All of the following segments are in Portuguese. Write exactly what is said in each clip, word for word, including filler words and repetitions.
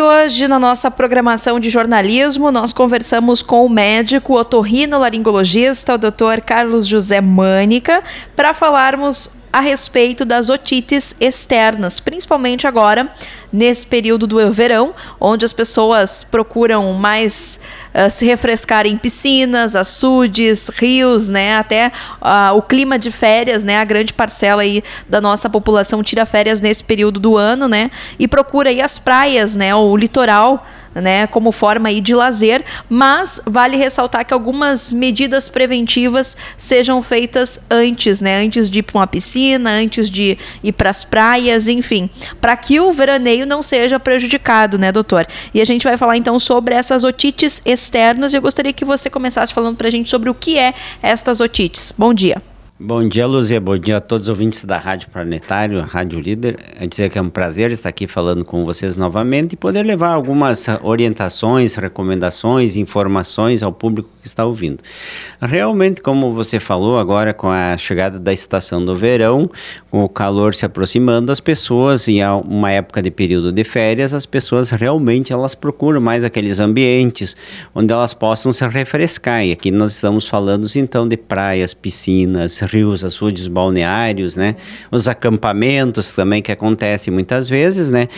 hoje, na nossa programação de jornalismo, nós conversamos com o médico otorrinolaringologista, o doutor Carlos José Mânica, para falarmos a respeito das otites externas, principalmente agora, nesse período do verão, onde as pessoas procuram mais uh, se refrescar em piscinas, açudes, rios, né? Até uh, o clima de férias, né? A grande parcela aí da nossa população tira férias nesse período do ano, né? E procura aí as praias, né? O litoral, né, como forma aí de lazer, mas vale ressaltar que algumas medidas preventivas sejam feitas antes, né, antes de ir para uma piscina, antes de ir para as praias, enfim, para que o veraneio não seja prejudicado, né, doutor? E a gente vai falar então sobre essas otites externas e eu gostaria que você começasse falando para a gente sobre o que é estas otites. Bom dia. Bom dia, Luzia. Bom dia a todos os ouvintes da Rádio Planetário, Rádio Líder. Eu dizer que é um prazer estar aqui falando com vocês novamente e poder levar algumas orientações, recomendações, informações ao público que está ouvindo. Realmente, como você falou, agora com a chegada da estação do verão, com o calor se aproximando, as pessoas, em uma época de período de férias, as pessoas realmente elas procuram mais aqueles ambientes onde elas possam se refrescar. E aqui nós estamos falando então de praias, piscinas, rios, açudes balneários, né? Os acampamentos também que acontecem muitas vezes, né?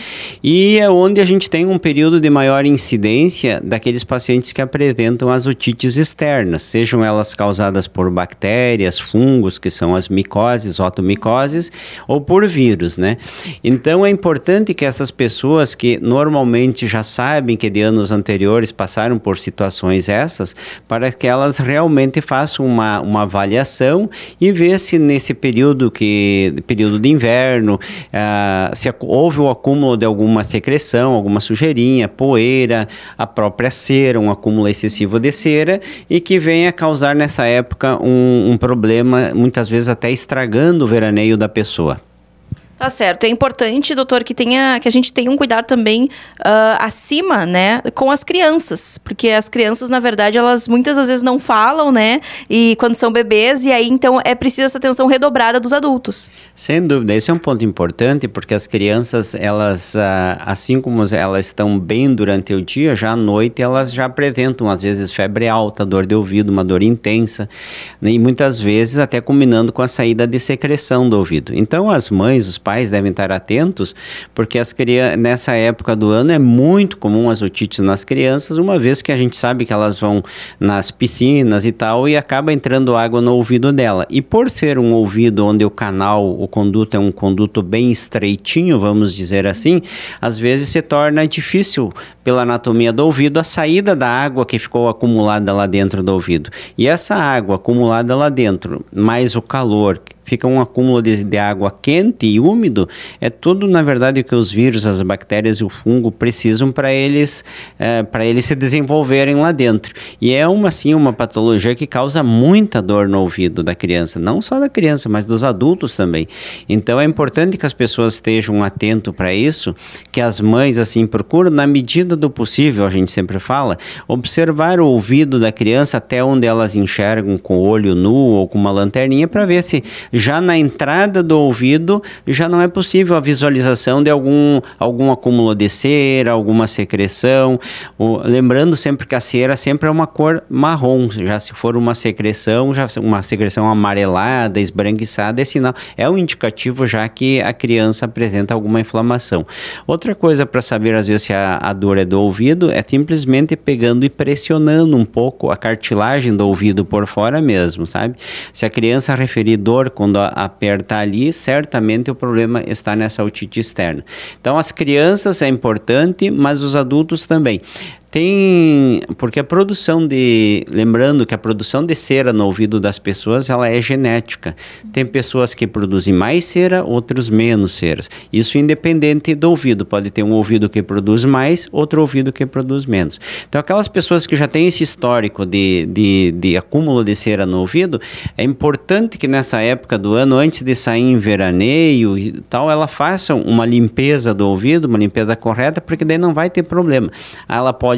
E é onde a gente tem um período de maior incidência daqueles pacientes que apresentam as otites externas, sejam elas causadas por bactérias, fungos, que são as micoses, otomicoses, ou por vírus, né? Então é importante que essas pessoas que normalmente já sabem que de anos anteriores passaram por situações essas, para que elas realmente façam uma, uma avaliação e ver se nesse período, que, período de inverno, uh, se houve o acúmulo de alguma secreção, alguma sujeirinha, poeira, a própria cera, um acúmulo excessivo de cera e que venha causar nessa época um, um problema, muitas vezes até estragando o veraneio da pessoa. Tá certo. É importante, doutor, que, tenha, que a gente tenha um cuidado também uh, acima, né, com as crianças. Porque as crianças, na verdade, elas muitas das vezes não falam, né, e quando são bebês, e aí, então, é preciso essa atenção redobrada dos adultos. Sem dúvida. Esse é um ponto importante, porque as crianças, elas, uh, assim como elas estão bem durante o dia, já à noite elas já apresentam, às vezes, febre alta, dor de ouvido, uma dor intensa, né, e muitas vezes até combinando com a saída de secreção do ouvido. Então, as mães, os pais, pais devem estar atentos, porque as crianças, nessa época do ano é muito comum as otites nas crianças, uma vez que a gente sabe que elas vão nas piscinas e tal, e acaba entrando água no ouvido dela. E por ser um ouvido onde o canal, o conduto é um conduto bem estreitinho, vamos dizer assim, às vezes se torna difícil, pela anatomia do ouvido, a saída da água que ficou acumulada lá dentro do ouvido. E essa água acumulada lá dentro, mais o calor, fica um acúmulo de, de água quente e úmido, é tudo, na verdade, o que os vírus, as bactérias e o fungo precisam para eles, é, para eles se desenvolverem lá dentro. E é uma, assim, uma patologia que causa muita dor no ouvido da criança, não só da criança, mas dos adultos também. Então é importante que as pessoas estejam atentas para isso, que as mães, assim, procuram, na medida do possível, a gente sempre fala, observar o ouvido da criança até onde elas enxergam com o olho nu ou com uma lanterninha, para ver se já na entrada do ouvido já não é possível a visualização de algum, algum acúmulo de cera, alguma secreção. O, lembrando sempre que a cera sempre é uma cor marrom, já se for uma secreção, já uma secreção amarelada, esbranquiçada, é sinal, é um indicativo já que a criança apresenta alguma inflamação. Outra coisa para saber às vezes se a, a dor é do ouvido é simplesmente pegando e pressionando um pouco a cartilagem do ouvido por fora mesmo, sabe? Se a criança referir dor quando aperta ali, certamente o problema está nessa otite externa. Então, as crianças é importante, mas os adultos também. Tem, porque a produção de, lembrando que a produção de cera no ouvido das pessoas, ela é genética. Tem pessoas que produzem mais cera, outros menos ceras. Isso independente do ouvido. Pode ter um ouvido que produz mais, outro ouvido que produz menos. Então, aquelas pessoas que já têm esse histórico de, de, de acúmulo de cera no ouvido, é importante que nessa época do ano, antes de sair em veraneio e tal, ela faça uma limpeza do ouvido, uma limpeza correta, porque daí não vai ter problema. Ela pode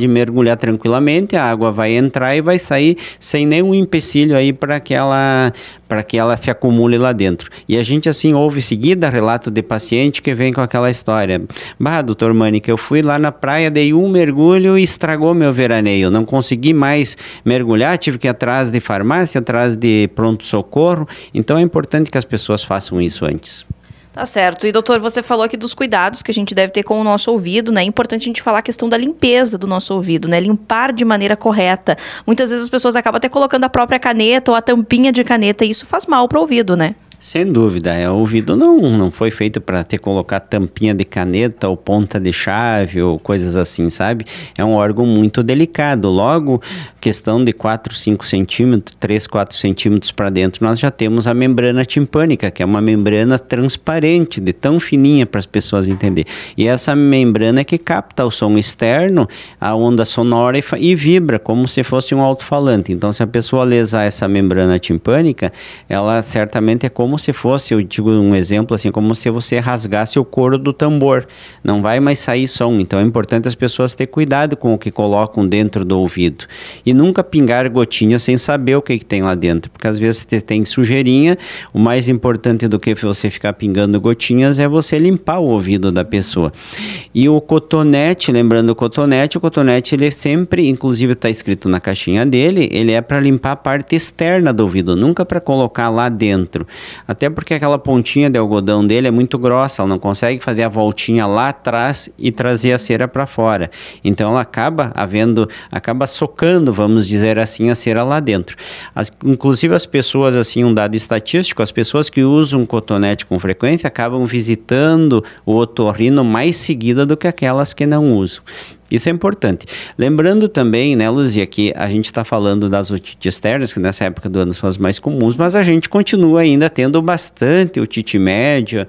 pode mergulhar tranquilamente, a água vai entrar e vai sair sem nenhum empecilho aí para que ela para que ela se acumule lá dentro. E a gente assim ouve seguida relato de paciente que vem com aquela história: bah, doutor Mânica, eu fui lá na praia, dei um mergulho e estragou meu veraneio, não consegui mais mergulhar, tive que ir atrás de farmácia, atrás de pronto-socorro. Então é importante que as pessoas façam isso antes. Tá certo. E, doutor, você falou aqui dos cuidados que a gente deve ter com o nosso ouvido, né? É importante a gente falar a questão da limpeza do nosso ouvido, né? Limpar de maneira correta. Muitas vezes as pessoas acabam até colocando a própria caneta ou a tampinha de caneta, e isso faz mal para o ouvido, né? Sem dúvida, é, o ouvido não, não foi feito para ter colocar tampinha de caneta ou ponta de chave ou coisas assim, sabe? É um órgão muito delicado. Logo, questão de quatro, cinco centímetros, três, quatro centímetros para dentro, nós já temos a membrana timpânica, que é uma membrana transparente, de tão fininha para as pessoas entenderem. E essa membrana é que capta o som externo, a onda sonora e, e vibra como se fosse um alto-falante. Então, se a pessoa lesar essa membrana timpânica, ela certamente é como Como se fosse, eu digo um exemplo assim, como se você rasgasse o couro do tambor, não vai mais sair som. Então é importante as pessoas ter cuidado com o que colocam dentro do ouvido e nunca pingar gotinha sem saber o que, que tem lá dentro, porque às vezes tem sujeirinha. O mais importante do que você ficar pingando gotinhas é você limpar o ouvido da pessoa. E o cotonete, lembrando o cotonete, o cotonete ele sempre, inclusive está escrito na caixinha dele, ele é para limpar a parte externa do ouvido, nunca para colocar lá dentro. Até porque aquela pontinha de algodão dele é muito grossa, ela não consegue fazer a voltinha lá atrás e trazer a cera para fora. Então ela acaba havendo, acaba socando, vamos dizer assim, a cera lá dentro. As, inclusive as pessoas, assim, um dado estatístico, as pessoas que usam cotonete com frequência acabam visitando o otorrino mais seguida do que aquelas que não usam. Isso é importante. Lembrando também, né, Luzia, que a gente está falando das otites externas, que nessa época do ano são as mais comuns, mas a gente continua ainda tendo bastante otite média,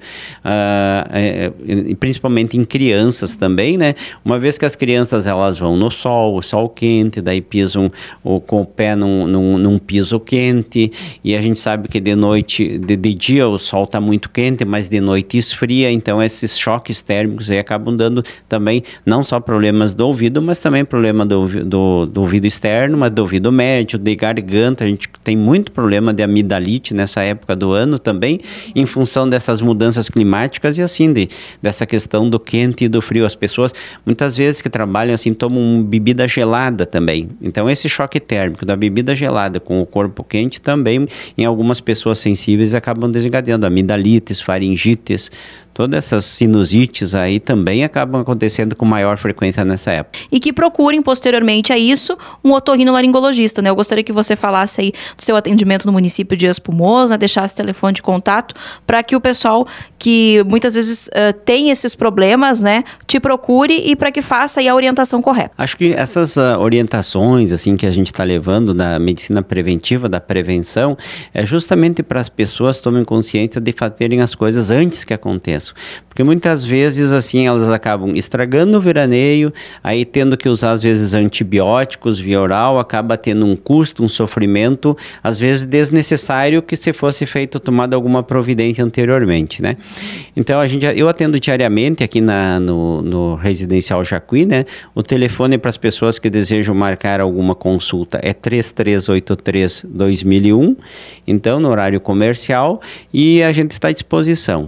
uh, é, principalmente em crianças também, né? Uma vez que as crianças elas vão no sol, o sol quente, daí pisam o, com o pé num, num, num piso quente, e a gente sabe que de noite, de, de dia o sol está muito quente, mas de noite esfria, então esses choques térmicos aí acabam dando também não só problemas do ouvido, mas também problema do, do, do ouvido externo, mas do ouvido médio, de garganta. A gente tem muito problema de amidalite nessa época do ano também, em função dessas mudanças climáticas e assim, de, dessa questão do quente e do frio. As pessoas, muitas vezes que trabalham assim, tomam bebida gelada também. Então esse choque térmico da bebida gelada com o corpo quente também, em algumas pessoas sensíveis, acabam desencadeando amidalites, faringites. Todas essas sinusites aí também acabam acontecendo com maior frequência nessa época. E que procurem posteriormente a isso um otorrinolaringologista, né? Eu gostaria que você falasse aí do seu atendimento no município de Espumoso, né? Deixasse telefone de contato para que o pessoal que muitas vezes uh, tem esses problemas, né, te procure e para que faça aí a orientação correta. Acho que essas uh, orientações assim que a gente está levando da medicina preventiva, da prevenção, é justamente para as pessoas tomem consciência de fazerem as coisas antes que aconteçam. Porque muitas vezes assim elas acabam estragando o veraneio, aí tendo que usar às vezes antibióticos via oral, acaba tendo um custo, um sofrimento, às vezes desnecessário, que se fosse feito, tomado alguma providência anteriormente, né? Então a gente, eu atendo diariamente aqui na, no, no Residencial Jacuí, né? O telefone para as pessoas que desejam marcar alguma consulta é três três oito três, dois mil e um, então no horário comercial, e a gente está à disposição.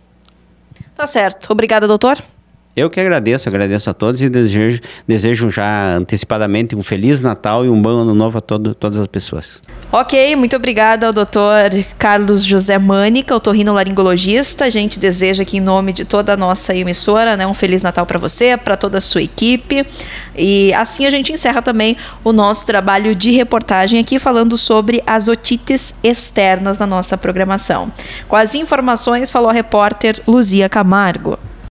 Tá certo. Obrigada, doutor. Eu que agradeço, agradeço a todos e desejo, desejo já antecipadamente um Feliz Natal e um bom Ano Novo a todo, todas as pessoas. Ok, muito obrigada ao doutor Carlos José Mânica, otorrinolaringologista. A gente deseja aqui em nome de toda a nossa emissora, né, um Feliz Natal para você, para toda a sua equipe. E assim a gente encerra também o nosso trabalho de reportagem aqui falando sobre as otites externas na nossa programação. Com as informações falou a repórter Luzia Camargo.